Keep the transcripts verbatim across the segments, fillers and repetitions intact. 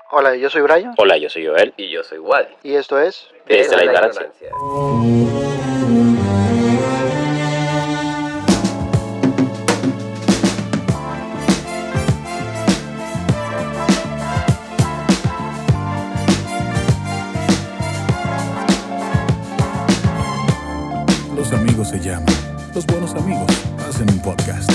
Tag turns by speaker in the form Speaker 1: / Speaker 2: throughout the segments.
Speaker 1: Hola, yo soy Brian.
Speaker 2: Hola, yo soy Joel.
Speaker 3: Y yo soy Wally.
Speaker 1: Y esto es
Speaker 2: Desde, Desde la, la ignorancia.
Speaker 4: Los amigos se llaman. Los buenos amigos hacen un podcast.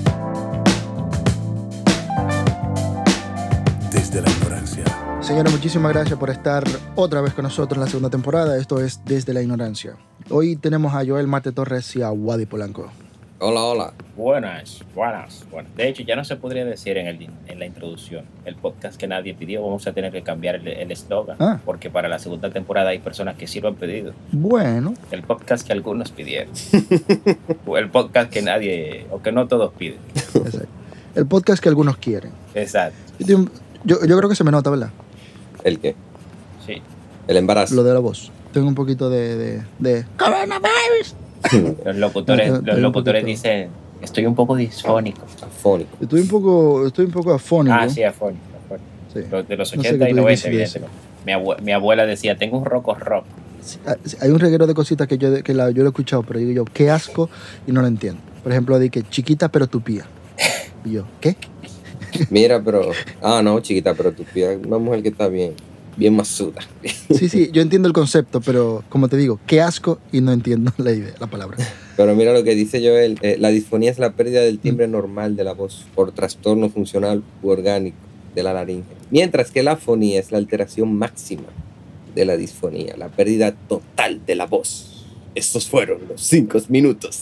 Speaker 4: Desde la ignorancia.
Speaker 1: Señores, muchísimas gracias por estar otra vez con nosotros en la segunda temporada. Esto es Desde la Ignorancia. Hoy tenemos a Joel Marte Torres y a Wadi Polanco.
Speaker 3: Hola, hola.
Speaker 2: Buenas, buenas. Bueno, de hecho, ya no se podría decir en, el, en la introducción el podcast que nadie pidió. Vamos a tener que cambiar el eslogan. Ah. Porque para la segunda temporada hay personas que sí lo han pedido.
Speaker 1: Bueno.
Speaker 2: El podcast que algunos pidieron. O el podcast que nadie, o que no todos piden.
Speaker 1: Exacto. El podcast que algunos quieren.
Speaker 2: Exacto.
Speaker 1: Yo, yo, yo creo que se me nota, ¿verdad?
Speaker 3: ¿El qué?
Speaker 2: Sí.
Speaker 3: El embarazo.
Speaker 1: Lo de la voz. Tengo un poquito de... de, de... ¡Coronavirus!
Speaker 2: Los locutores, no, los locutores dicen, estoy un poco disfónico.
Speaker 3: Afónico.
Speaker 1: Estoy un poco, estoy un poco afónico.
Speaker 2: Ah, sí, afónico. afónico.
Speaker 1: Sí.
Speaker 2: Los de los ochenta no sé y noventa, evidentemente. Mi, abue- mi abuela decía, tengo un roco rock.
Speaker 1: Sí, hay un reguero de cositas que yo, que la, yo lo he escuchado, pero digo yo, qué asco, y no lo entiendo. Por ejemplo, di que chiquita pero tupía. Y yo, ¿qué?
Speaker 3: Mira, pero... Ah, no, chiquita, pero tupía. Una mujer que está bien. Bien masuda.
Speaker 1: Sí, sí, yo entiendo el concepto, pero como te digo, qué asco y no entiendo la idea, la palabra.
Speaker 3: Pero mira lo que dice Joel, eh, la disfonía es la pérdida del timbre mm. normal de la voz por trastorno funcional u orgánico de la laringe. Mientras que la afonía es la alteración máxima de la disfonía, la pérdida total de la voz. Estos fueron los cinco minutos.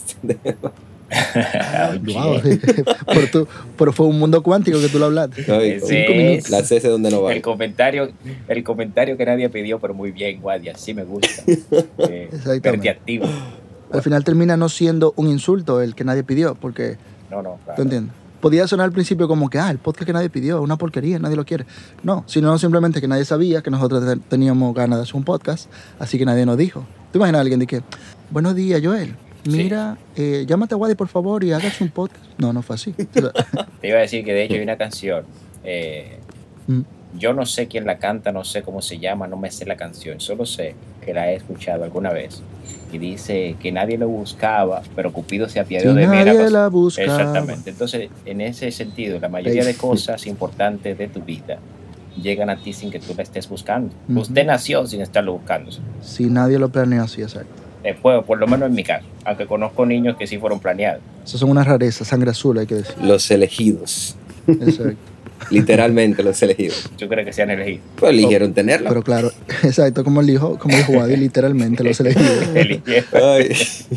Speaker 1: Wow. pero, tú, pero fue un mundo cuántico que tú lo hablaste.
Speaker 3: No, cinco minutos. La C S donde no va.
Speaker 2: El comentario, el comentario que nadie pidió, pero muy bien, Guardia. Sí me gusta. Eh, Vertiactivo.
Speaker 1: Al final termina no siendo un insulto el que nadie pidió, porque...
Speaker 2: No, no, claro.
Speaker 1: ¿Tú entiendes? Podía sonar al principio como que, ah, el podcast que nadie pidió, una porquería, nadie lo quiere. No, sino simplemente que nadie sabía que nosotros teníamos ganas de hacer un podcast, así que nadie nos dijo. ¿Te imaginas a alguien de que, buenos días, Joel? Mira, sí. eh, llámate a Wadi, por favor, y hágase un podcast. No, no fue así.
Speaker 2: Te iba a decir que de hecho hay una canción. Eh, mm. Yo no sé quién la canta, no sé cómo se llama, no me sé la canción. Solo sé que la he escuchado alguna vez. Y dice que nadie lo buscaba, pero Cupido se apiadó
Speaker 1: si
Speaker 2: de mí.
Speaker 1: Nadie la buscaba.
Speaker 2: Exactamente. Entonces, en ese sentido, la mayoría de cosas importantes de tu vida llegan a ti sin que tú la estés buscando. Uh-huh. Usted nació sin estarlo buscando.
Speaker 1: Si nadie lo planeó así, exacto.
Speaker 2: Después, por lo menos en mi caso, aunque conozco niños que sí fueron planeados.
Speaker 1: Eso son unas rarezas, sangre azul, hay que decir.
Speaker 3: Los elegidos.
Speaker 1: Exacto.
Speaker 3: Literalmente los elegidos.
Speaker 2: ¿Tú crees que sean elegidos?
Speaker 3: Pues eligieron oh, tenerlo.
Speaker 1: Pero claro, exacto, como él dijo, como dijo Wadi, literalmente los elegidos.
Speaker 2: Eligieron.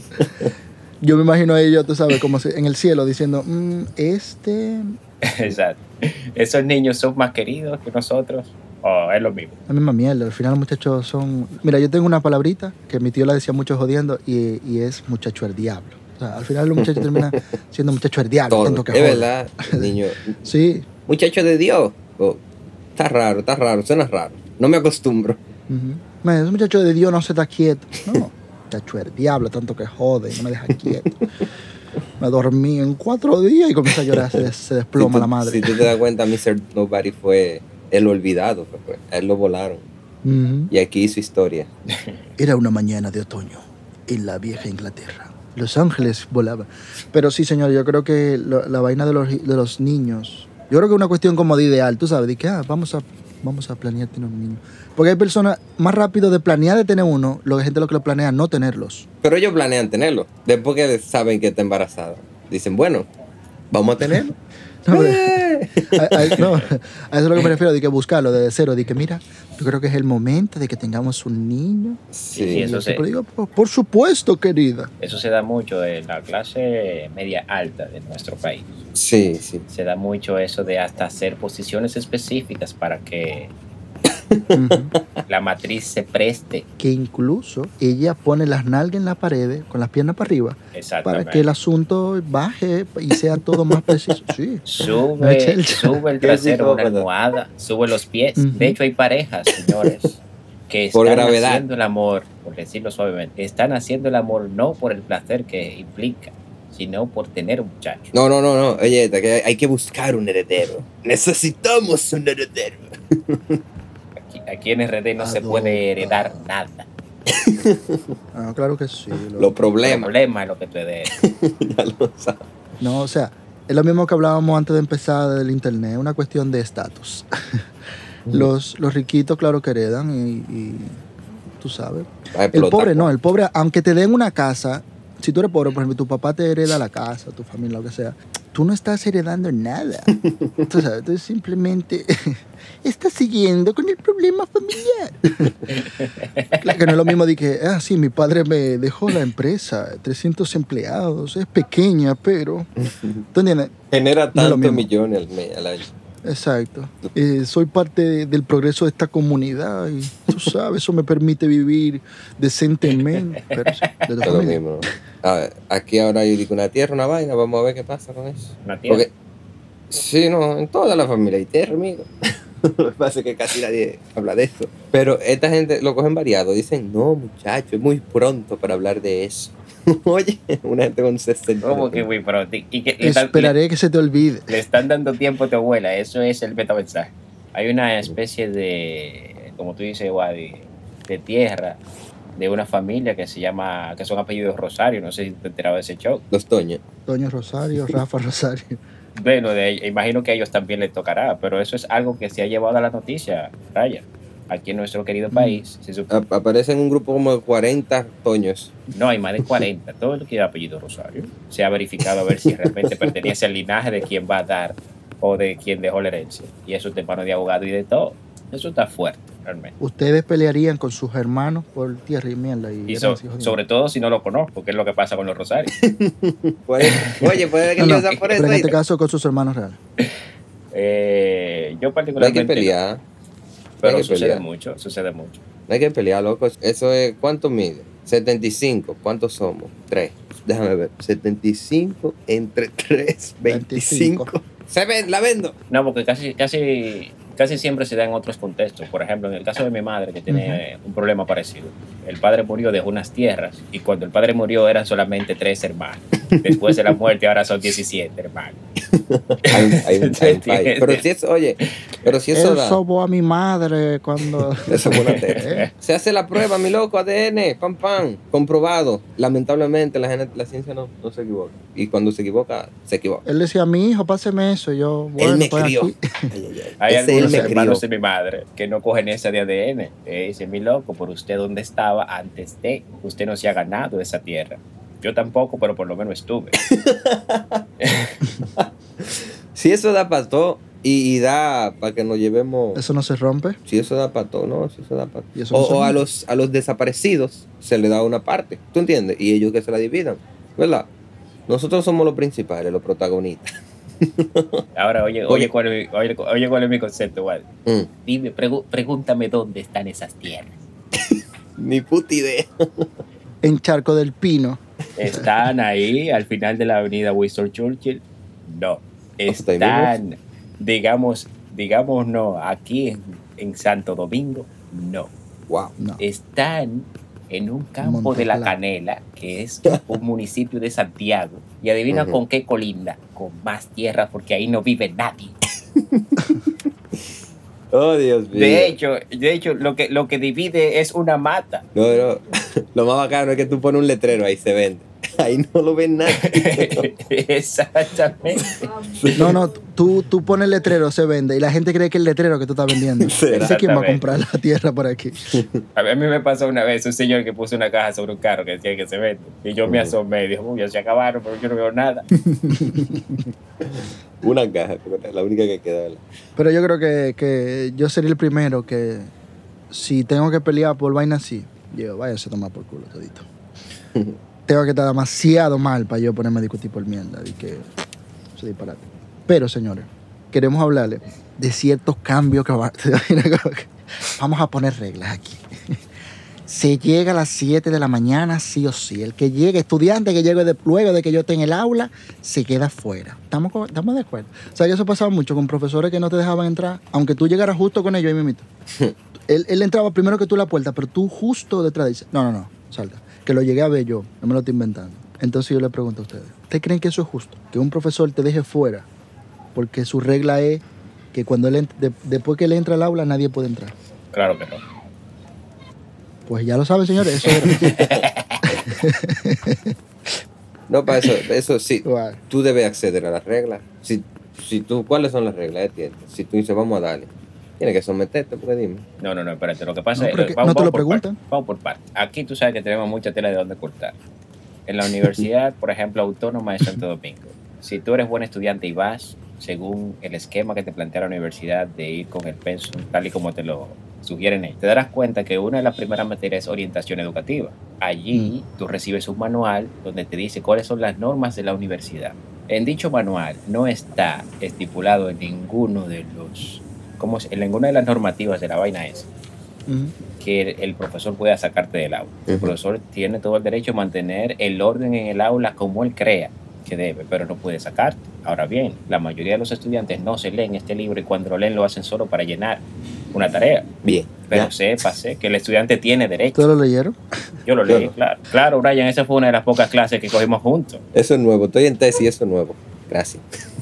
Speaker 1: Yo me imagino a ellos, tú sabes, como en el cielo diciendo, mmm, este...
Speaker 2: Exacto. Esos niños son más queridos que nosotros. Oh, es lo mismo.
Speaker 1: La misma mierda. Al final los muchachos son... Mira, yo tengo una palabrita que mi tío la decía mucho jodiendo y, y es muchacho el diablo. O sea, al final los muchachos terminan siendo muchacho el diablo. Tanto que
Speaker 3: es joder. Verdad, niño.
Speaker 1: Sí.
Speaker 3: Muchacho de Dios. Oh, está raro, está raro, suena raro. No me acostumbro.
Speaker 1: Uh-huh. Man, ese muchacho de Dios no se está quieto. No, muchacho el diablo, tanto que jode, no me deja quieto. Me dormí en cuatro días y comienza a llorar, se, se desploma
Speaker 3: si tú,
Speaker 1: la madre.
Speaker 3: Si tú te das cuenta, mister Nobody fue el olvidado. Fue, a él lo volaron. Uh-huh. Y aquí hizo historia.
Speaker 1: Era una mañana de otoño en la vieja Inglaterra. Los ángeles volaban. Pero sí, señor, yo creo que lo, la vaina de los, de los niños... Yo creo que es una cuestión como de ideal, tú sabes, de que ah, vamos, a, vamos a planear tener un niño. Porque hay personas más rápido de planear de tener uno, lo que gente lo que lo planea no tenerlos.
Speaker 3: Pero ellos planean tenerlo. Después que saben que está embarazada. Dicen, bueno, vamos a tenerlo.
Speaker 1: No, a, a, no, a eso es lo que me refiero, de que buscarlo desde cero, de que mira, yo creo que es el momento de que tengamos un niño.
Speaker 2: Sí, sí eso se...
Speaker 1: digo, por, por supuesto, querida.
Speaker 2: Eso se da mucho en la clase media alta de nuestro país.
Speaker 3: Sí, sí.
Speaker 2: Se da mucho eso de hasta hacer posiciones específicas para que uh-huh. la matriz se preste.
Speaker 1: Que incluso ella pone las nalgas en la pared con las piernas para arriba para que el asunto baje y sea todo más preciso. Sí.
Speaker 2: Sube, el... sube el trasero una almohada, sube los pies. Uh-huh. De hecho hay parejas, señores, que están
Speaker 3: por gravedad.
Speaker 2: haciendo el amor, por decirlo suavemente, están haciendo el amor no por el placer que implica, sino por tener un muchacho.
Speaker 3: No, no, no, no. Oye, que hay que buscar un heredero. Necesitamos un heredero.
Speaker 2: Aquí, aquí en R D no se
Speaker 1: Adopta.
Speaker 2: puede heredar nada.
Speaker 1: Ah, claro que sí. lo-
Speaker 3: Los
Speaker 2: El
Speaker 3: problemas.
Speaker 2: problema es lo que tú heredes.
Speaker 3: Ya lo sabes.
Speaker 1: No, o sea, es lo mismo que hablábamos antes de empezar del internet, es una cuestión de estatus. los, los riquitos, claro que heredan y, y tú sabes.
Speaker 3: Va a
Speaker 1: El
Speaker 3: explotar.
Speaker 1: pobre no, el pobre, aunque te den una casa, si tú eres pobre, por ejemplo, tu papá te hereda la casa, tu familia, lo que sea, tú no estás heredando nada. Tú sabes, tú simplemente estás siguiendo con el problema familiar. Claro que no es lo mismo de que, ah, sí, mi padre me dejó la empresa, trescientos empleados, es pequeña, pero... ¿Tú entiendes?
Speaker 3: Genera
Speaker 1: No es lo
Speaker 3: tantos
Speaker 1: mismo.
Speaker 3: millones al, mes, al año.
Speaker 1: Exacto. Eh, soy parte de- del progreso de esta comunidad y tú sabes, eso me permite vivir decentemente. Pero sí, de tu
Speaker 3: Es lo
Speaker 1: familia.
Speaker 3: mismo. A ver, aquí ahora yo digo una tierra, una vaina, vamos a ver qué pasa con eso.
Speaker 2: Una tierra.
Speaker 3: Porque, sí, no, en toda la familia hay tierra, amigo. Lo que pasa es que casi nadie habla de eso. Pero esta gente lo cogen variado. Dicen, no, muchacho, es muy pronto para hablar de eso. Oye, una gente con sesenta.
Speaker 2: ¿Cómo que muy pronto? Y que le, están-
Speaker 1: Esperaré que se te olvide.
Speaker 2: le, le están dando tiempo a tu abuela. Eso es el metamensaje. Hay una especie de, como tú dices, Wadi, de tierra de una familia que se llama, que son apellidos Rosario. No sé si te enterabas de ese show.
Speaker 3: Los Toños.
Speaker 1: Doña Rosario, Rafa Rosario.
Speaker 2: Bueno, de, imagino que a ellos también les tocará, pero eso es algo que se ha llevado a la noticia, Raya. Aquí en nuestro querido país, se sup-
Speaker 3: Ap- Aparece en un grupo como de cuarenta Toños.
Speaker 2: no hay más de cuarenta. Todo el que lleva apellido Rosario se ha verificado a ver si realmente pertenece al linaje de quien va a dar o de quien dejó la herencia. Y eso te mano de abogado y de todo. Eso está fuerte, realmente.
Speaker 1: Ustedes pelearían con sus hermanos por tierra y mierda. Y,
Speaker 2: Y so-
Speaker 1: herencia, jodido.
Speaker 2: sobre todo si no lo conozco, que es lo que pasa con los Rosarios.
Speaker 3: Puede- Oye, puede que
Speaker 1: No, no,
Speaker 3: empieza por eso.
Speaker 1: pero en este
Speaker 3: ¿oíste?
Speaker 1: caso con sus hermanos reales.
Speaker 2: Eh, yo
Speaker 3: No hay que
Speaker 2: particularmente...
Speaker 3: pelear.
Speaker 2: Pero
Speaker 3: hay que
Speaker 2: sucede
Speaker 3: pelear.
Speaker 2: mucho, sucede mucho.
Speaker 3: No hay que pelear, loco. Eso es, ¿cuánto mide? setenta y cinco. ¿Cuántos somos? tres. Déjame ver. setenta y cinco entre tres, veinticinco. Se ven, la vendo.
Speaker 2: No, porque casi, casi, casi siempre se da en otros contextos. Por ejemplo, en el caso de mi madre, que tiene un problema parecido. El padre murió, dejó unas tierras, y cuando el padre murió eran solamente tres hermanos. Después de la muerte ahora son diecisiete hermanos.
Speaker 3: Hay, un- hay un- hay un fallo. Pero si es, oye, pero si eso
Speaker 1: Él
Speaker 3: da.
Speaker 1: sobó a mi madre cuando...
Speaker 3: Eso fue una teta.
Speaker 1: ¿Eh?
Speaker 3: Se hace la prueba, mi loco, A D N, pam, pam, comprobado. Lamentablemente la, genet- la ciencia no, no se equivoca. Y cuando se equivoca, se equivoca.
Speaker 1: Él decía, mi hijo, páseme eso. Y yo, bueno,
Speaker 3: él me
Speaker 1: pues
Speaker 3: crió.
Speaker 1: aquí.
Speaker 3: Ay, ay, ay.
Speaker 2: Hay
Speaker 3: Ese él
Speaker 2: algunos
Speaker 3: me
Speaker 2: hermanos
Speaker 3: crió.
Speaker 2: de mi madre que no cogen esa de A D N. Eh, dice, mi loco, por usted dónde estaba antes de, usted no se ha ganado esa tierra. Yo tampoco, pero por lo menos estuve.
Speaker 3: Si eso da para todo y, y da para que nos llevemos.
Speaker 1: Eso no se rompe.
Speaker 3: Si eso da para todo, no, si eso da para
Speaker 1: Y eso
Speaker 3: O,
Speaker 1: no se
Speaker 3: o a
Speaker 1: rompe.
Speaker 3: los, a los desaparecidos se le da una parte, ¿tú entiendes? Y ellos que se la dividan, ¿verdad? Nosotros somos los principales, los protagonistas.
Speaker 2: Ahora, oye,
Speaker 3: Oye.
Speaker 2: oye, cuál es, mi- oye, oye cuál es mi concepto, Wadi.
Speaker 3: Mm,
Speaker 2: Dime, pregu- pregúntame dónde están esas tierras.
Speaker 3: Ni puta idea.
Speaker 1: En Charco del Pino.
Speaker 2: ¿Están ahí al final de la avenida Winston Churchill? No.
Speaker 3: Hasta ahí
Speaker 2: Están, digamos, digamos no, aquí en, en Santo Domingo, no.
Speaker 3: Wow.
Speaker 1: No.
Speaker 2: Están en un campo de la
Speaker 1: Monteclaro.
Speaker 2: Canela, que es un municipio de Santiago. Y adivina
Speaker 3: Ujú.
Speaker 2: con qué colinda, con más tierra, porque ahí no vive nadie.
Speaker 3: Oh, Dios mío.
Speaker 2: De hecho, de hecho, lo que, lo que divide es una mata.
Speaker 3: No, no. Lo más bacano es que tú pones un letrero, ahí se vende. Ahí no lo ven nadie.
Speaker 2: Exactamente.
Speaker 1: No, no, tú, tú pones el letrero, se vende. Y la gente cree que es el letrero que tú estás vendiendo.
Speaker 3: Sí,
Speaker 1: Ese quién va a
Speaker 2: exactamente.
Speaker 1: comprar la tierra por aquí.
Speaker 2: A mí me pasó una vez un señor que puso una caja sobre un carro que decía que se vende. Y yo me
Speaker 3: Ujú.
Speaker 2: asomé y dije, uy, ya se acabaron, pero yo no veo nada.
Speaker 3: Una caja, porque es la única que queda, ¿verdad?
Speaker 1: Pero yo creo que, que yo sería el primero que, si tengo que pelear por vaina así, yo váyase a tomar por culo todito. Tengo que estar demasiado mal para yo ponerme a discutir por mierda y que se disparate. Pero, señores, queremos hablarle de ciertos cambios que va- vamos a poner reglas aquí. Se llega a las siete de la mañana, sí o sí. El que llegue, estudiante que llegue de, luego de que yo esté en el aula, se queda fuera. ¿Estamos, co- ¿Estamos de acuerdo? O sea, que eso pasaba mucho con profesores que no te dejaban entrar, aunque tú llegaras justo con ellos ahí mismito. él, él entraba primero que tú a la puerta, pero tú justo detrás dices, no, no, no, salta. Que lo llegué a ver yo, no me lo estoy inventando. Entonces yo le pregunto a ustedes, ¿ustedes creen que eso es justo? Que un profesor te deje fuera porque su regla es que cuando él ent- de- después que él entra al aula nadie puede entrar.
Speaker 2: Claro que no.
Speaker 1: Pues ya lo saben, señores, eso era.
Speaker 3: No, para eso, eso sí,
Speaker 1: Wow.
Speaker 3: tú debes acceder a las reglas. Si, si tú, ¿cuáles son las reglas? Entiendo. Si tú dices, vamos a darle, tienes que someterte, porque dime.
Speaker 2: No, no, no, espérate. Lo que pasa
Speaker 1: No,
Speaker 2: es
Speaker 1: pero
Speaker 2: eh,
Speaker 1: que
Speaker 2: vamos,
Speaker 1: no te lo
Speaker 2: vamos por
Speaker 1: preguntan.
Speaker 2: partes, vamos por partes. Aquí tú sabes que tenemos mucha tela de dónde cortar. En la universidad, por ejemplo, Autónoma de Santo Domingo, si tú eres buen estudiante y vas según el esquema que te plantea la universidad de ir con el pensum tal y como te lo sugieren ellos, te darás cuenta que una de las primeras materias es orientación educativa. Allí tú recibes un manual donde te dice cuáles son las normas de la universidad. En dicho manual no está estipulado en ninguno de los, ¿cómo se- en ninguna de las normativas de la vaina esa
Speaker 1: Ujú.
Speaker 2: que el, el profesor pueda sacarte del aula. El
Speaker 3: Ujú.
Speaker 2: profesor tiene todo el derecho a mantener el orden en el aula como él crea que debe, pero no puede sacarte. Ahora bien, la mayoría de los estudiantes no se leen este libro y cuando lo leen lo hacen solo para llenar una tarea.
Speaker 3: Bien.
Speaker 2: Pero
Speaker 3: ya.
Speaker 2: sépase que el estudiante tiene derecho.
Speaker 1: ¿Ustedes lo leyeron?
Speaker 2: Yo lo
Speaker 3: Yo
Speaker 2: leí,
Speaker 3: no.
Speaker 2: claro. Claro, Brian, esa fue una de las pocas clases que cogimos juntos.
Speaker 3: Eso es nuevo. Estoy en tesis, eso es nuevo. Gracias.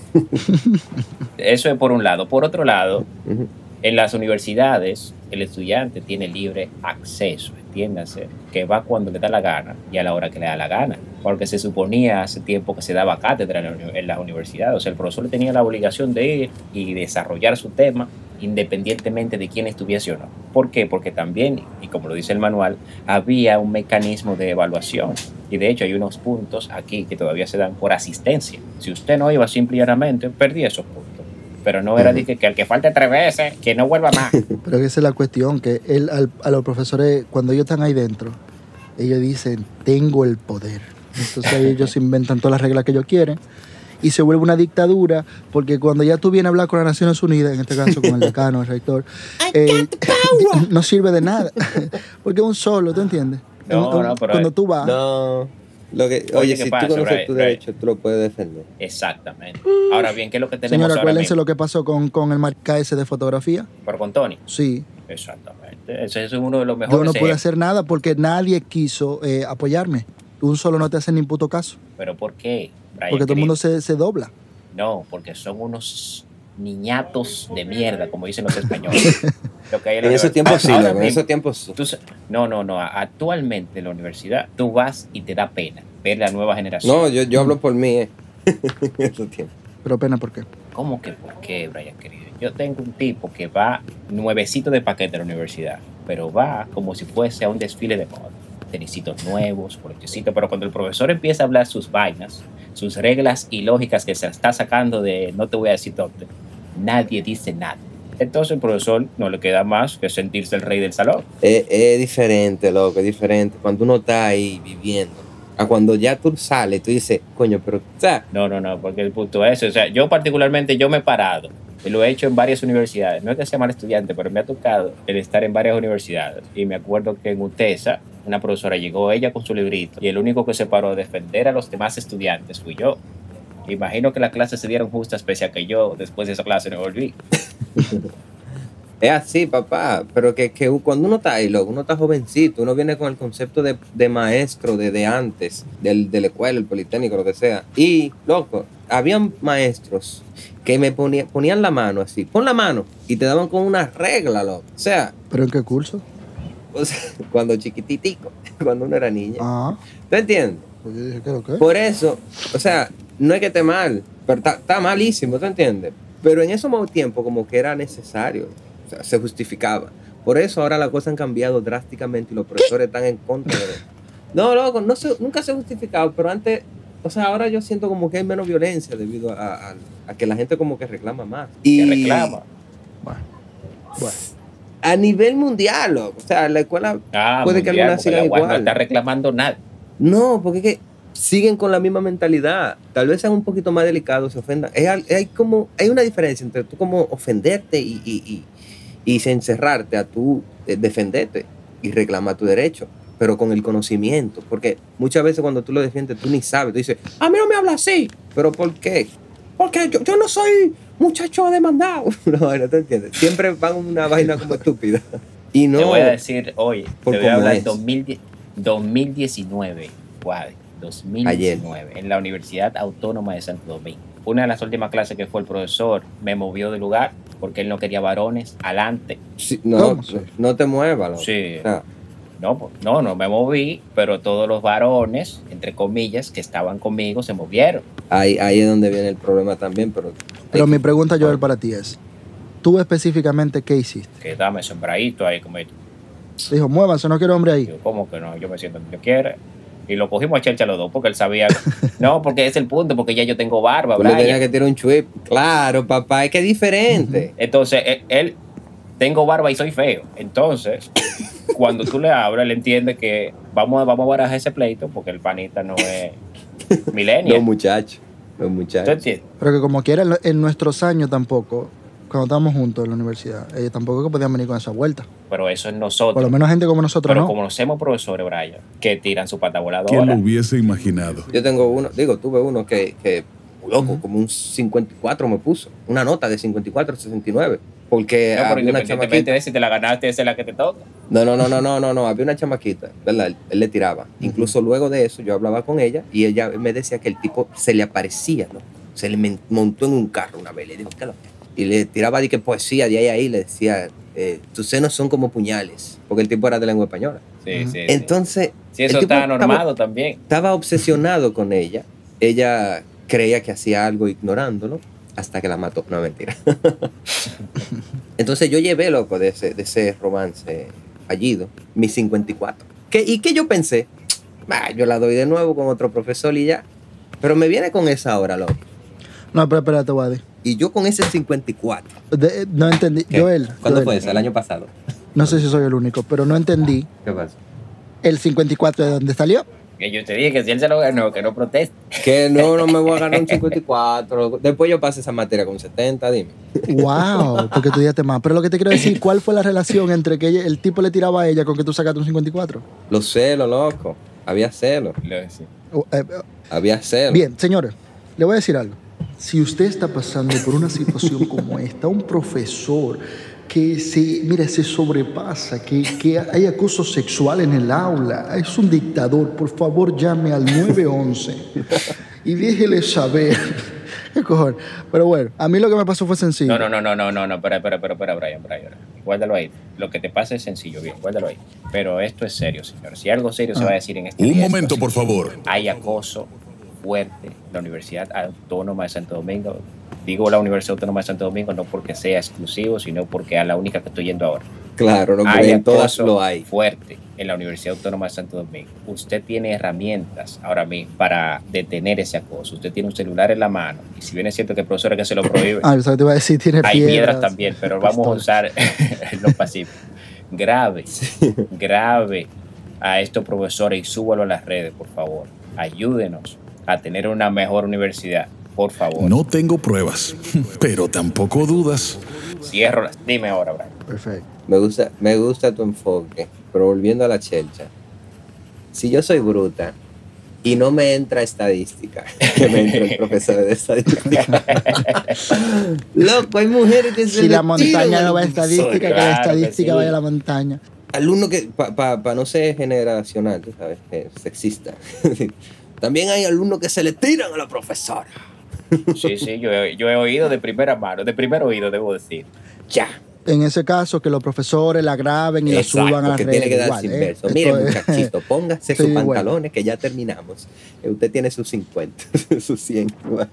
Speaker 2: Eso es por un lado. Por otro lado,
Speaker 3: Ujú.
Speaker 2: en las universidades, el estudiante tiene libre acceso, entiéndase, que va cuando le da la gana y a la hora que le da la gana. Porque se suponía hace tiempo que se daba cátedra en la, uni- en las universidades. O sea, el profesor tenía la obligación de ir y desarrollar su tema independientemente de quién estuviese o no. ¿Por qué? Porque también, y como lo dice el manual, había un mecanismo de evaluación. Y de hecho hay unos puntos aquí que todavía se dan por asistencia. Si usted no iba simple y llanamente, perdía esos puntos. Pero no era
Speaker 3: Ujú.
Speaker 2: de que, que al que falte tres veces, que no vuelva más.
Speaker 1: Pero esa es la cuestión, que él, al- a los profesores, cuando ellos están ahí dentro, ellos dicen, tengo el poder. Entonces ahí ellos inventan todas las reglas que ellos quieren y se vuelve una dictadura, porque cuando ya tú vienes a hablar con las Naciones Unidas, en este caso con el decano, el rector, eh, no sirve de nada, porque es un solo, ¿tú entiendes?
Speaker 2: No,
Speaker 1: Un- un-
Speaker 2: no, pero
Speaker 1: cuando
Speaker 2: hay-
Speaker 1: tú vas,
Speaker 3: No. Lo que,
Speaker 2: Oye,
Speaker 3: oye,
Speaker 2: ¿qué
Speaker 3: si
Speaker 2: pasa,
Speaker 3: tú conoces
Speaker 2: Brian?
Speaker 3: tu
Speaker 2: Brian?
Speaker 3: derecho, tú lo puedes defender.
Speaker 2: Exactamente. Ahora bien, ¿qué es lo que tenemos
Speaker 1: señora,
Speaker 2: ahora
Speaker 1: acuérdense
Speaker 2: mismo?
Speaker 1: lo que pasó con, con el marca ese de fotografía.
Speaker 2: Pero con Tony.
Speaker 1: Sí,
Speaker 2: Exactamente. Ese es uno de los mejores
Speaker 1: yo no pude
Speaker 2: ejemplos.
Speaker 1: hacer nada porque nadie quiso eh, apoyarme. Un solo no te hace ni puto caso,
Speaker 2: ¿Pero por qué, Brian,
Speaker 1: porque todo el
Speaker 2: querido?
Speaker 1: mundo se, se dobla.
Speaker 2: No, porque son unos niñatos de mierda, como dicen los españoles. Lo que hay en la
Speaker 3: En esos
Speaker 2: universidad.
Speaker 3: tiempos sí,
Speaker 2: Ahora
Speaker 3: loco, en
Speaker 2: mismo,
Speaker 3: esos tiempos sí.
Speaker 2: tú sa- no, no, no. Actualmente en la universidad tú vas y te da pena ver la nueva generación.
Speaker 3: No, yo, yo hablo por mí, eh. En esos tiempos.
Speaker 1: Pero pena, ¿por qué?
Speaker 2: ¿Cómo que por qué, Brian, querido? Yo tengo un tipo que va nuevecito de paquete a la universidad, pero va como si fuese a un desfile de moda. Tenisitos nuevos, colechecitos, pero cuando el profesor empieza a hablar sus vainas, sus reglas y lógicas que se está sacando de no te voy a decir dónde, nadie dice nada. Entonces el profesor no le queda más que sentirse el rey del salón.
Speaker 3: Es, es diferente, loco, es diferente. Cuando uno está ahí viviendo, a cuando ya tú sales, tú dices, coño, pero, o sea,
Speaker 2: No, no, no, porque el punto es ese. O sea, yo particularmente, yo me he parado. Y lo he hecho en varias universidades. No es que sea mal estudiante, pero me ha tocado el estar en varias universidades. Y me acuerdo que en UTESA, una profesora llegó ella con su librito y el único que se paró a defender a los demás estudiantes fui yo. Imagino que las clases se dieron justas pese a que yo después de esa clase no volví.
Speaker 3: es así, papá. Pero que, que cuando uno está ahí, loco, uno está jovencito, uno viene con el concepto de, de maestro de, de antes, del, de la escuela, el politécnico, lo que sea. Y, loco, habían maestros que me ponía, ponían la mano así, pon la mano, y te daban con una regla, loco. O sea,
Speaker 1: ¿Pero en qué curso?
Speaker 3: o sea, cuando chiquititico, cuando uno era niña.
Speaker 1: Ah,
Speaker 3: ¿Tú entiendes?
Speaker 1: pues yo dije, ¿qué lo que?
Speaker 3: Por eso, o sea, no es que esté mal, pero está, está malísimo, ¿tú entiendes? Pero en ese mismo tiempo como que era necesario, o sea, se justificaba. Por eso ahora las cosas han cambiado drásticamente y los profesores están en contra de eso. No, loco, no se, nunca se ha justificado, pero antes, o sea, ahora yo siento como que hay menos violencia debido a, a, a que la gente como que reclama más. Y
Speaker 2: Que reclama.
Speaker 1: Bueno, bueno.
Speaker 3: a nivel mundial, loco, o sea, la escuela
Speaker 2: Ah,
Speaker 3: puede que
Speaker 2: mundial,
Speaker 3: algunas
Speaker 2: porque la
Speaker 3: sigan
Speaker 2: U A S no
Speaker 3: igual.
Speaker 2: está reclamando nada.
Speaker 3: No, porque es que siguen con la misma mentalidad. Tal vez sean un poquito más delicados, se ofendan. Hay, al- hay como, hay una diferencia entre tú como ofenderte y, y, y, y encerrarte a tú eh, defenderte y reclamar tu derecho, pero con el conocimiento. Porque muchas veces cuando tú lo defiendes, tú ni sabes. Tú dices, a mí no me habla así. ¿Pero por qué? Porque yo, yo no soy muchacho demandado. No, no te entiendes. Siempre van una vaina como estúpida. Y no...
Speaker 2: Te voy a decir, oye,
Speaker 3: por
Speaker 2: te voy a
Speaker 3: cómo
Speaker 2: hablar
Speaker 3: es.
Speaker 2: dos mil diez dos mil diecinueve. Guay. dos mil diecinueve, ayer, en la Universidad Autónoma de Santo Domingo. Una de las últimas clases que fue el profesor me movió de lugar porque él no quería varones adelante.
Speaker 3: Sí, no, no te muevas. ¿No?
Speaker 2: Sí. O sea, no, no, no me moví, pero todos los varones, entre comillas, que estaban conmigo se movieron.
Speaker 3: Ahí, ahí es donde viene el problema también, pero...
Speaker 1: Pero mi pregunta, Joel, para ti es, ¿tú específicamente qué hiciste?
Speaker 2: Que dame sembradito ahí como esto.
Speaker 1: Dijo, muévanse, no quiero hombre ahí.
Speaker 2: Yo, ¿cómo que no? Yo me siento donde yo quiera. Y lo cogimos a chelcha los dos porque él sabía. No, porque es el punto, porque ya yo tengo barba,
Speaker 3: ¿verdad? Tenía que tirar un chuip. Claro, papá, es que es diferente.
Speaker 2: Entonces, él, él, tengo barba y soy feo. Entonces, cuando tú le hablas, él entiende que vamos, vamos a barajar ese pleito porque el panita no es millennial.
Speaker 3: Los muchachos, los muchachos.
Speaker 1: Pero que como quiera, en nuestros años tampoco, cuando estábamos juntos en la universidad, ellos tampoco que podían venir con esa vuelta.
Speaker 2: Pero eso es nosotros.
Speaker 1: Por lo menos gente como nosotros,
Speaker 2: Pero
Speaker 1: ¿no?
Speaker 2: como conocemos profesores, Brian, que tiran su pata voladora.
Speaker 4: ¿Quién lo hubiese imaginado?
Speaker 3: Yo tengo uno, digo, tuve uno que, que loco, uh-huh. como un cincuenta y cuatro me puso. Una nota de cincuenta y cuatro a sesenta y nueve. Porque
Speaker 2: no,
Speaker 3: había una chamaquita.
Speaker 2: De si te la ganaste, esa es la que te toca.
Speaker 3: No, no, no, no, no, no, no. Había una chamaquita, ¿verdad? Él, él le tiraba. Uh-huh. Incluso luego de eso, yo hablaba con ella y ella me decía que el tipo se le aparecía, ¿no? Se le montó en un carro una vez. Le dijo, ¿qué lo que? Y le tiraba de que poesía de ahí a ahí, le decía, eh, tus senos son como puñales, porque el tipo era de lengua española.
Speaker 2: Sí, uh-huh. sí.
Speaker 3: Entonces,
Speaker 2: sí, eso está normado también.
Speaker 3: Estaba obsesionado con ella. Ella creía que hacía algo ignorándolo hasta que la mató. No, mentira. Entonces yo llevé, loco, de ese, de ese romance fallido, mi cincuenta y cuatro. ¿Qué, ¿Y qué yo pensé? Ah, yo la doy de nuevo con otro profesor y ya. Pero me viene con esa ahora, loco.
Speaker 1: No, pero espérate, Wadi.
Speaker 3: Y yo con ese cincuenta y cuatro.
Speaker 1: De, no entendí.
Speaker 3: ¿Qué?
Speaker 1: Joel.
Speaker 3: ¿Cuándo
Speaker 1: Joel,
Speaker 3: fue eso? El año pasado.
Speaker 1: No sé si soy el único, pero no entendí.
Speaker 3: ¿Qué pasó?
Speaker 1: ¿El cincuenta y cuatro de dónde salió?
Speaker 2: Que yo te dije que si él se lo ganó, que no proteste.
Speaker 3: Que no, no me voy a ganar un cincuenta y cuatro. Después yo pasé esa materia con setenta, dime.
Speaker 1: Wow, porque estudiaste más. Pero lo que te quiero decir, ¿cuál fue la relación entre que ella, el tipo le tiraba a ella con que tú sacaste un cincuenta y cuatro?
Speaker 3: Los celos, loco. Había celos.
Speaker 2: Sí.
Speaker 1: Uh, eh,
Speaker 3: Había celos.
Speaker 1: Bien, señores, le voy a decir algo. Si usted está pasando por una situación como esta, un profesor que se, mira, se sobrepasa, que, que hay acoso sexual en el aula, es un dictador, por favor llame al nueve once y déjele saber. ¿Qué cojones? Pero bueno, a mí lo que me pasó fue sencillo.
Speaker 2: No, no, no, no, no, no, no, espera, espera, espera, espera, Brian, Brian. Guárdalo ahí. Lo que te pasa es sencillo, bien, guárdalo ahí. Pero esto es serio, señor. Si algo serio ah. se va a decir en este
Speaker 4: Un
Speaker 2: día,
Speaker 4: momento, por favor.
Speaker 2: Hay acoso fuerte en la Universidad Autónoma de Santo Domingo. Digo la Universidad Autónoma de Santo Domingo no porque sea exclusivo, sino porque es la única que estoy yendo ahora.
Speaker 3: Claro, no,
Speaker 2: hay
Speaker 3: en todas lo hay.
Speaker 2: Fuerte en la Universidad Autónoma de Santo Domingo. Usted tiene herramientas ahora mismo para detener ese acoso. Usted tiene un celular en la mano y si bien es cierto que el profesor es que se lo prohíbe,
Speaker 1: ah, te iba a decir, tiene
Speaker 2: hay
Speaker 1: piedras,
Speaker 2: piedras también, pero vamos a usar lo pacífico. Grave, sí. grave a estos profesores y súbalo a las redes, por favor. Ayúdenos a tener una mejor universidad, por favor.
Speaker 4: No tengo pruebas, pero tampoco dudas.
Speaker 2: Cierro, dime ahora, Brian.
Speaker 1: Perfecto.
Speaker 3: Me gusta, me gusta tu enfoque, pero volviendo a la chelcha. Si yo soy bruta y no me entra estadística, que me entra el profesor de estadística. Loco, hay mujeres que se
Speaker 1: si
Speaker 3: le
Speaker 1: la montaña no va a estadística,
Speaker 2: claro,
Speaker 1: que la estadística
Speaker 2: que sí.
Speaker 1: vaya a la montaña.
Speaker 3: Alumno que, para pa, pa no ser generacional, tú sabes, eh, sexista. También hay alumnos que se le tiran a la profesora.
Speaker 2: Sí, sí, yo he, yo he oído de primera mano, de primer oído, debo decir.
Speaker 3: Ya.
Speaker 1: En ese caso, que los profesores la graben y
Speaker 3: Exacto,
Speaker 1: la suban a las redes.
Speaker 3: Tiene que dar
Speaker 1: igual,
Speaker 3: sin
Speaker 1: ¿eh?
Speaker 3: verso. Mire,
Speaker 1: Esto
Speaker 3: muchachito, póngase
Speaker 1: sí,
Speaker 3: sus pantalones
Speaker 1: bueno.
Speaker 3: que ya terminamos. Usted tiene sus cincuenta, sus cien.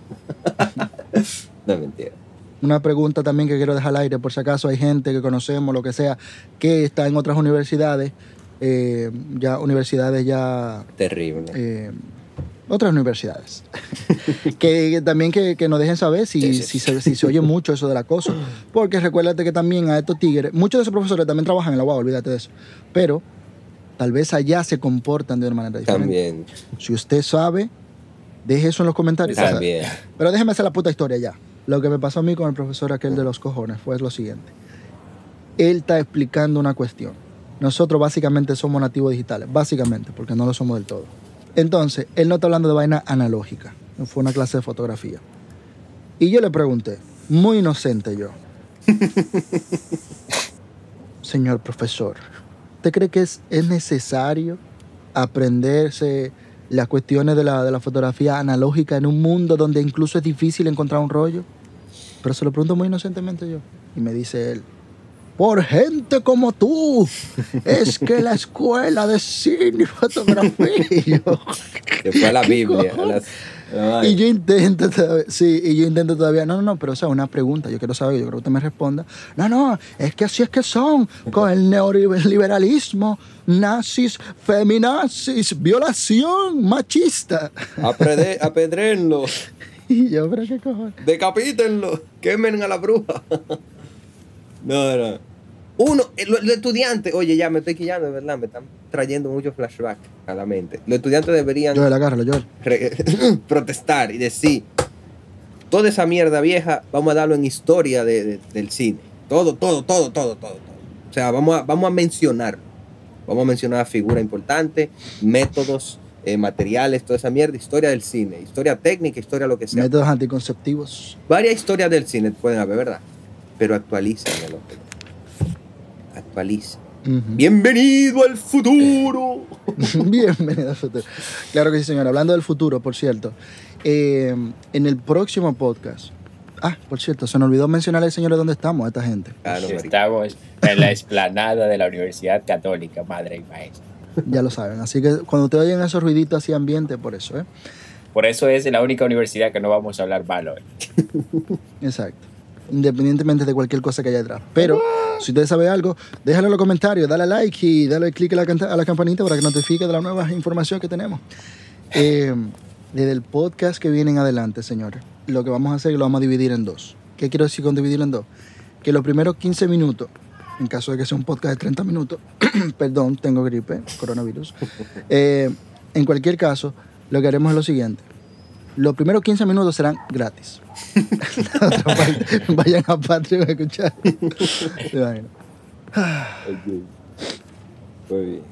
Speaker 3: No, mentira.
Speaker 1: Una pregunta también que quiero dejar al aire, por si acaso hay gente que conocemos, lo que sea, que está en otras universidades, eh, ya universidades ya...
Speaker 3: Terrible.
Speaker 1: Eh, otras universidades. que, que también que, que nos dejen saber si,
Speaker 3: sí, sí.
Speaker 1: si, se, si se oye mucho eso del acoso. Porque recuérdate que también a estos tigres, muchos de esos profesores también trabajan en la U A, olvídate de eso. Pero tal vez allá se comportan de una manera diferente.
Speaker 3: También.
Speaker 1: Si usted sabe, deje eso en los comentarios.
Speaker 3: También.
Speaker 1: Pero déjeme hacer la puta historia ya. Lo que me pasó a mí con el profesor aquel de los cojones fue lo siguiente. Él está explicando una cuestión. Nosotros básicamente somos nativos digitales. Básicamente, porque no lo somos del todo. Entonces, él no está hablando de vaina analógica. Fue una clase de fotografía. Y yo le pregunté, muy inocente yo. Señor profesor, ¿usted cree que es, es necesario aprenderse las cuestiones de la, de la fotografía analógica en un mundo donde incluso es difícil encontrar un rollo. Pero se lo pregunto muy inocentemente yo. Y me dice él, por gente como tú, es que la escuela de cine y fotografía. Y yo,
Speaker 3: Se fue a la Biblia. A las, a
Speaker 1: y yo intento todavía, sí, y yo intento todavía, no, no, no, pero o sea, una pregunta, yo quiero saber, yo creo que usted me responda. No, no, es que así es que son, con el neoliberalismo, nazis, feminazis, violación, machista.
Speaker 3: Apedre, apedréenlo,
Speaker 1: Y yo, pero qué cojones.
Speaker 3: decapítenlo, quemen a la bruja. No, no. Uno, eh, los, los estudiantes, oye, ya me estoy quillando, de verdad, me están trayendo muchos flashbacks a la mente. Los estudiantes deberían
Speaker 1: Joel, agárralo, Joel.
Speaker 3: re- protestar y decir, toda esa mierda vieja, vamos a darlo en historia de, de- del cine. Todo, todo, todo, todo, todo, todo. O sea, vamos a, vamos a mencionar. Vamos a mencionar figuras importantes, métodos, eh, materiales, toda esa mierda, historia del cine, historia técnica, historia lo que sea.
Speaker 1: Métodos anticonceptivos.
Speaker 3: Varias historias del cine pueden haber, ¿verdad? Pero actualízalo. Actualiza.
Speaker 1: Ujú.
Speaker 3: Bienvenido al futuro.
Speaker 1: Bienvenido al futuro. Claro que sí, señor. Hablando del futuro, por cierto, eh, en el próximo podcast. Ah, por cierto, se nos olvidó mencionarle, señores, dónde estamos, a esta gente.
Speaker 3: Ah, no, marico.
Speaker 2: Estamos en la explanada de la Universidad Católica, madre y maestra.
Speaker 1: Ya lo saben. Así que cuando te oyen esos ruiditos así ambiente, por eso, ¿eh?
Speaker 2: Por eso es la única universidad que no vamos a hablar mal hoy.
Speaker 1: Exacto. Independientemente de cualquier cosa que haya detrás. Pero, si usted sabe algo, déjalo en los comentarios, dale like y dale click a la, canta- a la campanita para que notifique de la nueva información que tenemos. Eh, desde el podcast que viene en adelante, señores, lo que vamos a hacer es que lo vamos a dividir en dos. ¿Qué quiero decir con dividirlo en dos? Que los primeros quince minutos, en caso de que sea un podcast de treinta minutos, perdón, tengo gripe, coronavirus, eh, en cualquier caso, lo que haremos es lo siguiente. Los primeros quince minutos serán gratis. La otra parte, vayan a Patreon a escuchar. Se imaginan.
Speaker 3: Ok. Muy bien.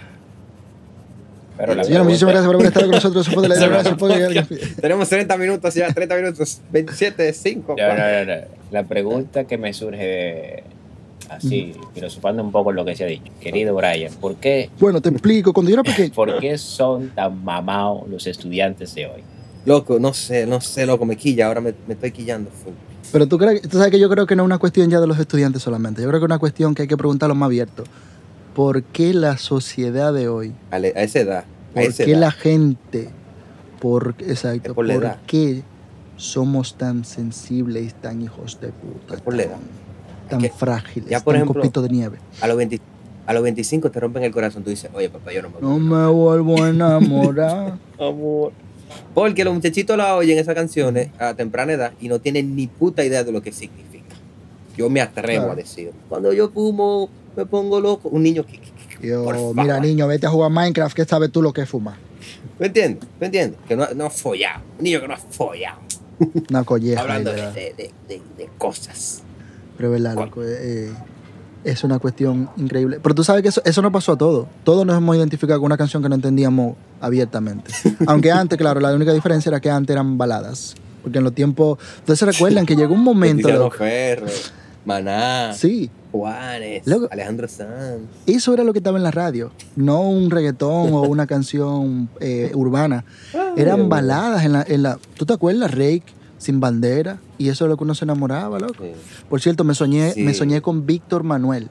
Speaker 2: Pero la
Speaker 1: Señora, muchísimas gracias por estar con nosotros. Eso fue de la
Speaker 2: Eso no
Speaker 1: Idea Podcast.
Speaker 3: Tenemos treinta minutos ya, treinta minutos, veintisiete, cinco.
Speaker 2: No, no, no, no. La pregunta que me surge así, filosofando un poco lo que se ha dicho. Querido Brian, ¿por qué,
Speaker 1: Bueno, te explico. Cuando yo era pequeño,
Speaker 2: ¿por qué son tan mamados los estudiantes de hoy?
Speaker 3: Loco, no sé, no sé, loco, me quilla, ahora me, me estoy quillando full.
Speaker 1: pero tú, crees, tú sabes que yo creo que no es una cuestión ya de los estudiantes solamente. Yo creo que es una cuestión que hay que preguntarlo más abierto. ¿Por qué la sociedad de hoy?
Speaker 3: A, le- a esa edad, a
Speaker 1: ¿Por
Speaker 3: esa
Speaker 1: qué
Speaker 3: edad.
Speaker 1: la gente? Por, exacto.
Speaker 3: Es por la
Speaker 1: ¿Por
Speaker 3: edad.
Speaker 1: qué somos tan sensibles y tan hijos de puta?
Speaker 3: Es por la
Speaker 1: tan-
Speaker 3: edad.
Speaker 1: Tan
Speaker 3: que
Speaker 1: frágiles,
Speaker 3: ya, por
Speaker 1: tan
Speaker 3: ejemplo,
Speaker 1: copitos de nieve.
Speaker 3: A los, veinte a los veinticinco te rompen el corazón, tú dices, oye, papá, yo no me
Speaker 1: No me vuelvo a enamorar.
Speaker 3: amor. Porque los muchachitos la oyen esas canciones a temprana edad y no tienen ni puta idea de lo que significa. Yo me atrevo
Speaker 1: Claro.
Speaker 3: a decir, cuando yo fumo, me pongo loco. Un niño que... que- que-
Speaker 1: Yo,
Speaker 3: por favor.
Speaker 1: mira, niño, vete a jugar Minecraft, que sabes tú lo que es fumar.
Speaker 3: ¿Me entiendes? ¿Me entiendes? Que no, no ha follado. Un niño que no ha follado.
Speaker 1: Una colleja.
Speaker 3: Hablando
Speaker 1: ahí,
Speaker 3: de,
Speaker 1: ¿verdad?
Speaker 3: de, de, de- de cosas.
Speaker 1: Pero es verdad, loco, eh, es una cuestión increíble. Pero tú sabes que eso, eso no pasó a todos. Todos nos hemos identificado con una canción que no entendíamos abiertamente. Aunque antes, claro, la única diferencia era que antes eran baladas. Porque en los tiempos... ¿Ustedes se recuerdan que llegó un momento...
Speaker 3: Tiziano
Speaker 1: loco?
Speaker 3: Ferro, Maná,
Speaker 1: Sí,
Speaker 3: Juanes,
Speaker 1: Loco.
Speaker 3: Alejandro Sanz.
Speaker 1: eso era lo que estaba en la radio. No un reggaetón o una canción eh, urbana. Eran baladas en la, en la... ¿Tú te acuerdas? Rake, Sin Bandera. Y eso es lo que uno se enamoraba, loco.
Speaker 3: Sí.
Speaker 1: Por cierto, me soñé,
Speaker 3: Sí.
Speaker 1: me soñé con Víctor Manuel.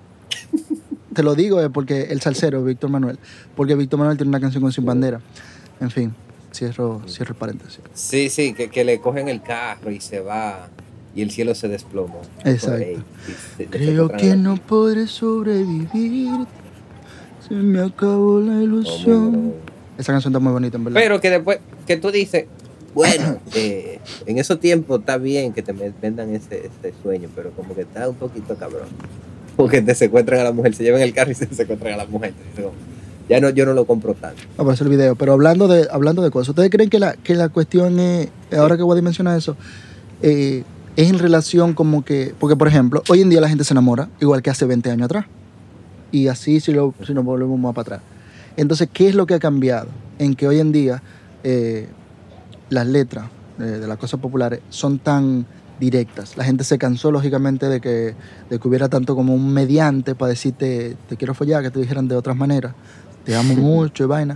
Speaker 1: Te lo digo eh, porque el salsero, Víctor Manuel. Porque Víctor Manuel tiene una canción con Sin Bandera. En fin, cierro, cierro el paréntesis.
Speaker 3: Sí, sí, que, que le cogen el carro y se va y el cielo se desplomó.
Speaker 1: Exacto.
Speaker 3: Por ahí. Y se- se
Speaker 1: Creo
Speaker 3: encuentran
Speaker 1: que
Speaker 3: a-
Speaker 1: no podré sobrevivir. Se me acabó la
Speaker 3: Oh, muy
Speaker 1: ilusión.
Speaker 3: bueno.
Speaker 1: Esa canción está muy bonita, en verdad.
Speaker 3: Pero que después, que tú dices, bueno, eh, en esos tiempos está bien que te me- vendan ese, ese sueño, pero como que está un poquito cabrón. Porque te secuestran a la mujer, se llevan el carro y se secuestran a la mujer. Entonces, como, ya no, yo no lo compro tanto.
Speaker 1: Vamos a hacer el video. Pero hablando de, hablando de cosas, ¿ustedes creen que la, que la cuestión es, ahora que Wadi menciona eso, eh, es en relación como que, porque por ejemplo, hoy en día la gente se enamora, igual que hace veinte años atrás. Y así si, lo, si nos volvemos más para atrás. Entonces, ¿qué es lo que ha cambiado? En que hoy en día eh, las letras eh, de las cosas populares son tan directas. La gente se cansó, lógicamente, de que, de que hubiera tanto como un mediante para decirte, te quiero follar, que te dijeran de otras maneras, te amo mucho y vaina.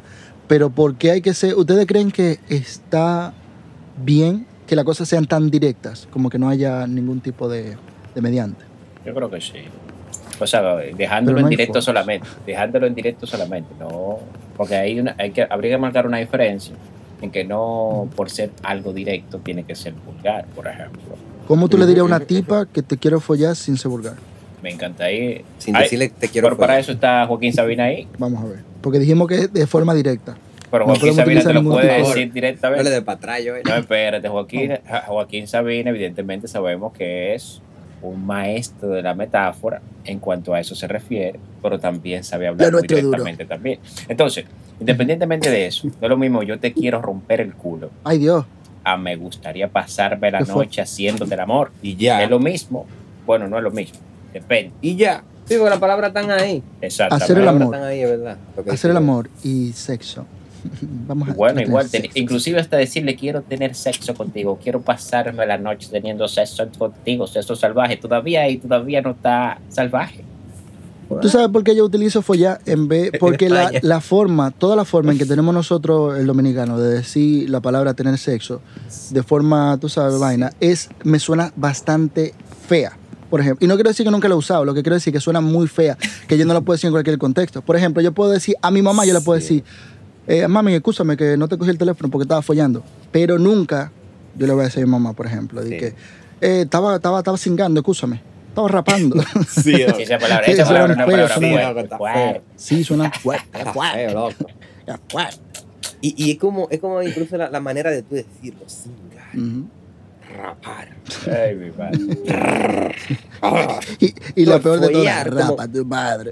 Speaker 1: Pero ¿por qué hay que ser? ¿Ustedes creen que está bien que las cosas sean tan directas? Como que no haya ningún tipo de, de mediante.
Speaker 2: Yo creo que sí. O sea, dejándolo
Speaker 1: no
Speaker 2: en
Speaker 1: hay
Speaker 2: directo
Speaker 1: formas.
Speaker 2: solamente. Dejándolo en directo solamente. No, porque hay una, hay que, habría que marcar una diferencia en que no por ser algo directo tiene que ser vulgar, por ejemplo.
Speaker 1: ¿Cómo tú le dirías a una tipa que te quiero follar sin ser vulgar?
Speaker 2: Me encanta ahí.
Speaker 3: Sin
Speaker 2: Ay,
Speaker 3: decirle te quiero
Speaker 2: pero para
Speaker 3: follar.
Speaker 2: eso está Joaquín Sabina ahí.
Speaker 1: Vamos a ver. Porque dijimos que es de forma directa.
Speaker 2: Pero
Speaker 1: No
Speaker 2: Joaquín
Speaker 1: podemos
Speaker 2: Sabina te
Speaker 1: utilizar
Speaker 2: lo
Speaker 1: ningún
Speaker 2: puede
Speaker 1: tipo.
Speaker 2: decir
Speaker 3: No le
Speaker 2: directamente.
Speaker 3: de para atrás, yo.
Speaker 2: No, espérate, Joaquín, Joaquín Sabina, evidentemente sabemos que es un maestro de la metáfora en cuanto a eso se refiere, pero también sabe hablar
Speaker 1: Lo
Speaker 2: muy
Speaker 1: nuestro duro.
Speaker 2: directamente también. Entonces, independientemente de eso, no es lo mismo yo te quiero romper el culo
Speaker 1: Ay, Dios.
Speaker 2: a me gustaría pasarme la
Speaker 1: ¿Qué fue?
Speaker 2: noche haciéndote el amor.
Speaker 3: Y ya.
Speaker 2: Es lo mismo. Bueno, no es lo mismo. Depende.
Speaker 3: Y ya. Sí, porque las palabras están ahí.
Speaker 2: Exactamente.
Speaker 1: Hacer el
Speaker 3: Las palabras
Speaker 1: amor.
Speaker 3: están ahí, es verdad. Lo que
Speaker 1: Hacer el
Speaker 3: dice yo.
Speaker 1: amor y sexo. Vamos a
Speaker 2: Y bueno,
Speaker 1: tener
Speaker 2: igual, ten-
Speaker 1: sexo.
Speaker 2: inclusive hasta decirle quiero tener sexo contigo, quiero pasarme la noche teniendo sexo contigo, sexo salvaje, todavía y todavía no está salvaje.
Speaker 1: ¿Tú sabes por qué yo utilizo follar en vez? Porque la,
Speaker 3: España.
Speaker 1: la forma, toda la forma en que tenemos nosotros, el dominicano, de decir la palabra tener sexo, de forma, tú sabes,
Speaker 3: Sí.
Speaker 1: vaina, es, me suena bastante fea. Por ejemplo, y no quiero decir que nunca lo he usado, lo que quiero decir es que suena muy fea, que yo no lo puedo decir en cualquier contexto. Por ejemplo, yo puedo decir, a mi mamá yo le puedo
Speaker 3: Sí.
Speaker 1: decir, eh, mami, escúchame que no te cogí el teléfono porque estaba follando. Pero nunca yo le voy a decir a mi mamá, por ejemplo, de
Speaker 3: Sí.
Speaker 1: que eh, estaba, estaba, estaba cingando, escúchame, estaba rapando.
Speaker 3: Sí,
Speaker 2: Sí, esa palabra,
Speaker 1: Sí,
Speaker 2: esa
Speaker 1: eso
Speaker 2: palabra
Speaker 1: era
Speaker 2: es una
Speaker 1: feo,
Speaker 2: palabra
Speaker 1: suena-
Speaker 2: fuerte,
Speaker 3: está
Speaker 2: fuerte.
Speaker 3: feo.
Speaker 1: Sí, suena fuerte,
Speaker 3: Está
Speaker 1: fuerte,
Speaker 3: feo, loco.
Speaker 1: fuerte.
Speaker 3: Y, y es como, es como incluso la, la manera de tú decirlo, singar,
Speaker 1: Ujú.
Speaker 3: rapar.
Speaker 2: Ay, mi madre.
Speaker 3: Ah,
Speaker 1: Y, y lo
Speaker 3: Por
Speaker 1: peor de todo,
Speaker 3: follar, como-
Speaker 1: rapa tu madre.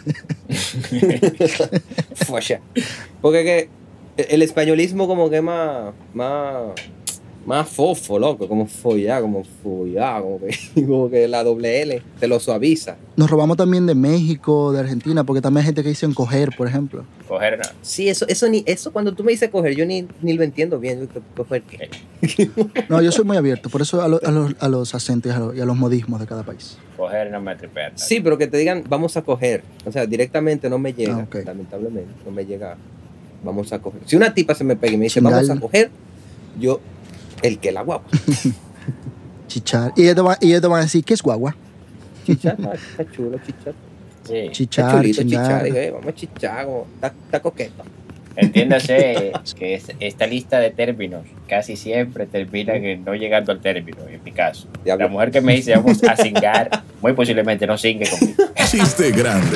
Speaker 3: folla. Porque que el españolismo como que es más, más, más fofo, loco, como follar, como follar, como que, como que la doble L te lo suaviza.
Speaker 1: Nos robamos también de México, de Argentina, porque también hay gente que dice coger, por ejemplo.
Speaker 2: Coger, no.
Speaker 3: Sí, eso, eso ni, eso cuando tú me dices coger, yo ni, ni lo entiendo bien. Yo, ¿coger qué?
Speaker 1: No, yo soy muy abierto, por eso a, lo- a los, a los acentos y a, los, y a los modismos de cada país.
Speaker 2: coger no me tripea.
Speaker 3: Sí, pero que te digan, vamos a coger. O sea, directamente no me llega,
Speaker 1: Ah, ok.
Speaker 3: lamentablemente, no me llega. Vamos a coger. Si una tipa se me pega y me dice,
Speaker 1: Chingal.
Speaker 3: vamos a coger, yo, el que la guagua.
Speaker 1: Chichar. Y ellos te van, y ellos te van a decir, ¿qué es guagua?
Speaker 3: Chichar, está, está chulo, chichar.
Speaker 2: Sí.
Speaker 3: Está
Speaker 1: Chichar,
Speaker 3: chulito, chichar.
Speaker 1: chingar.
Speaker 3: Digo, eh, vamos a chichar, como, está, está coqueto.
Speaker 2: Entiéndase que es- esta lista de términos casi siempre terminan en no llegando al término, en mi caso.
Speaker 3: Diablo.
Speaker 2: La mujer que me dice vamos a cingar, muy posiblemente no cingue conmigo.
Speaker 4: Chiste grande.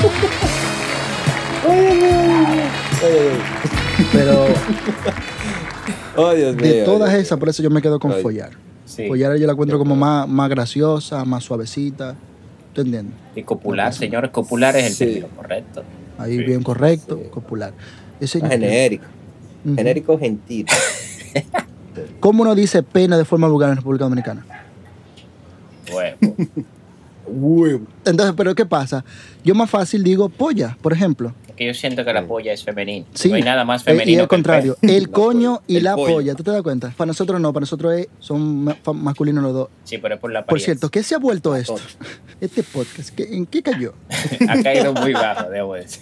Speaker 1: Pero
Speaker 3: Oh, Dios mío.
Speaker 1: de todas
Speaker 3: Dios
Speaker 1: esas,
Speaker 3: mío.
Speaker 1: por eso yo me quedo con
Speaker 3: Ay.
Speaker 1: follar.
Speaker 2: Sí.
Speaker 1: Follar yo la encuentro como más, más graciosa, más suavecita. ¿Tú entiendes?
Speaker 2: Y copular, señores, copular es el
Speaker 3: Sí.
Speaker 2: término correcto.
Speaker 1: Ahí
Speaker 2: Sí.
Speaker 1: bien correcto,
Speaker 3: Sí.
Speaker 1: copular. Ese-
Speaker 3: Ah, genérico.
Speaker 1: Ujú.
Speaker 3: Genérico gentil.
Speaker 1: ¿Cómo uno dice pena de forma vulgar en República Dominicana?
Speaker 2: Huevo.
Speaker 3: Huevo.
Speaker 1: Entonces, ¿pero qué pasa? Yo más fácil digo polla, por ejemplo.
Speaker 2: Porque yo siento que la polla es femenina.
Speaker 1: Sí.
Speaker 2: No hay nada más
Speaker 1: Eh, y
Speaker 2: femenino
Speaker 1: al
Speaker 2: que el
Speaker 1: contrario,
Speaker 2: pene.
Speaker 1: el
Speaker 3: La
Speaker 1: coño
Speaker 3: polla.
Speaker 1: y
Speaker 3: El
Speaker 1: la
Speaker 3: pollo.
Speaker 1: polla, ¿tú te das cuenta? Para nosotros no, para nosotros es- son ma- fa- masculinos los dos.
Speaker 2: Sí, pero es por la
Speaker 1: Por
Speaker 2: apariencia.
Speaker 1: cierto, ¿qué se ha vuelto esto?
Speaker 3: Todo.
Speaker 1: Este podcast, ¿qué- ¿en qué cayó?
Speaker 2: Ha caído muy bajo, debo decir.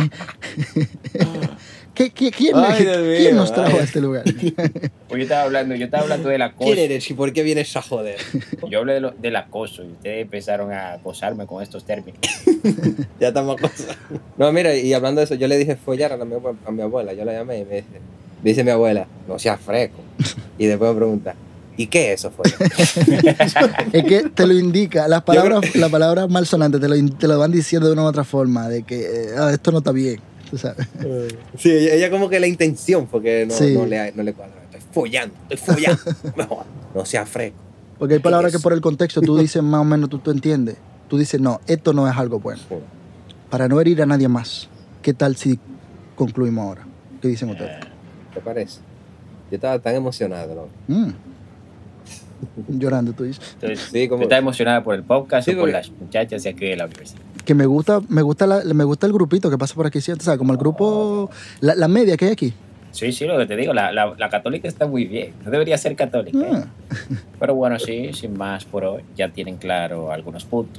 Speaker 1: ¿Qué, qué- quién,
Speaker 3: Ay, Dios mío,
Speaker 1: quién nos trajo
Speaker 3: ay.
Speaker 1: a este lugar?
Speaker 2: Pues yo estaba hablando, yo estaba hablando del acoso.
Speaker 3: ¿Quién eres y por qué vienes a joder?
Speaker 2: Yo hablé de lo- del acoso y ustedes empezaron a acosarme con estos términos.
Speaker 3: Ya estamos cosas. No, mira, y hablando de eso, yo le dije follar a, la, mi abue- a mi abuela. Yo la llamé y me dice, me dice mi abuela, no seas fresco. Y después me pregunta, ¿y qué es eso, follar?
Speaker 1: Es que te lo indica, las palabras, las palabras malsonantes te lo, in- te lo van diciendo de una u otra forma, de que eh, ah, esto no está bien, tú sabes.
Speaker 3: Sí, ella, ella como que la intención fue que no,
Speaker 1: Sí.
Speaker 3: no, le, no le cuadra. Estoy follando, estoy follando. Mejor, no seas fresco.
Speaker 1: Porque hay palabras que
Speaker 3: es?
Speaker 1: por el contexto tú dices más o menos, tú, tú entiendes. Tú dices, no, esto no es algo bueno. Para no herir a nadie más, ¿qué tal si concluimos ahora? ¿Qué dicen ustedes?
Speaker 3: ¿Te parece? Yo estaba tan emocionado, ¿no?
Speaker 1: Mm. Llorando, tú dices.
Speaker 2: Entonces,
Speaker 3: Sí, como-
Speaker 2: ¿tú estás emocionada por el podcast
Speaker 3: Sí,
Speaker 2: o por
Speaker 3: porque-
Speaker 2: las muchachas de aquí de la universidad?
Speaker 1: Que me gusta, me gusta, la- me gusta el grupito que pasa por aquí, ¿cierto? O sea, como el grupo, la, la media que hay aquí.
Speaker 2: Sí, sí, lo que te digo, la, la, la católica está muy bien. No debería ser católica. ¿eh?
Speaker 1: Ah.
Speaker 2: Pero bueno, sí, sin más por hoy. Ya tienen claro algunos puntos.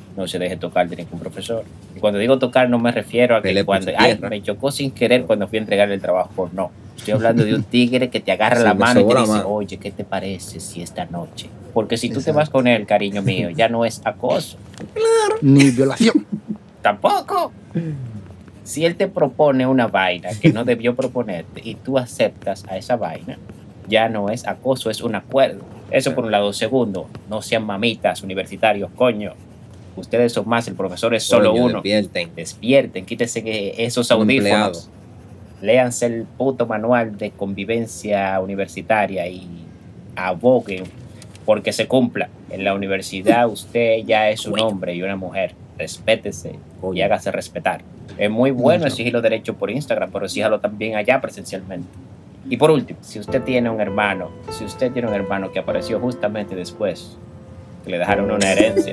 Speaker 2: no se deje tocar de ningún profesor. Y cuando digo tocar no me refiero a que
Speaker 3: Pele
Speaker 2: cuando
Speaker 3: por
Speaker 2: ay,
Speaker 3: tierra.
Speaker 2: me chocó sin querer cuando fui a entregarle el trabajo, por no. Estoy hablando de un tigre que te agarra
Speaker 3: Sí,
Speaker 2: la
Speaker 3: me
Speaker 2: mano y te
Speaker 3: sobra
Speaker 2: dice,
Speaker 3: mano.
Speaker 2: oye, ¿qué te parece si esta noche? Porque si tú te
Speaker 1: Exacto.
Speaker 2: vas con él, cariño mío, ya no es acoso.
Speaker 1: Ni violación.
Speaker 2: Tampoco. Si él te propone una vaina que no debió proponerte y tú aceptas a esa vaina, ya no es acoso, es un acuerdo. Eso por un lado. Segundo, no sean mamitas universitarios, coño. Ustedes son más, el profesor es solo
Speaker 3: Coño,
Speaker 2: uno.
Speaker 3: despierten.
Speaker 2: Despierten, quítense que esos
Speaker 3: Un
Speaker 2: audífonos.
Speaker 3: empleado.
Speaker 2: Léanse el puto manual de convivencia universitaria y aboguen porque se cumpla. En la universidad usted ya es un hombre y una mujer. Respétese y hágase respetar. Es muy bueno exigirlo derecho por Instagram, pero exíjalo también allá presencialmente. Y por último, si usted tiene un hermano, si usted tiene un hermano que apareció justamente después, que le dejaron una herencia,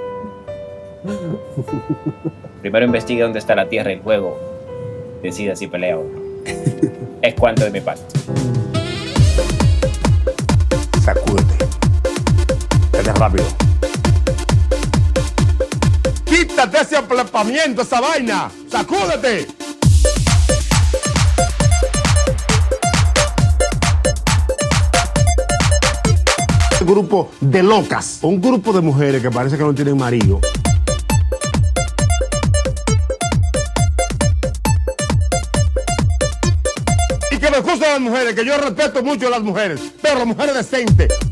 Speaker 2: primero investigue dónde está la tierra y luego decida si pelea o no. Es cuanto de mi parte.
Speaker 5: Sacúdete. Vete rápido. Quítate ese aplepamiento, esa vaina. Sacúdete. Un grupo de locas, un grupo de mujeres que parece que no tienen marido. Y que me excusen las mujeres, que yo respeto mucho a las mujeres, pero las mujeres decentes.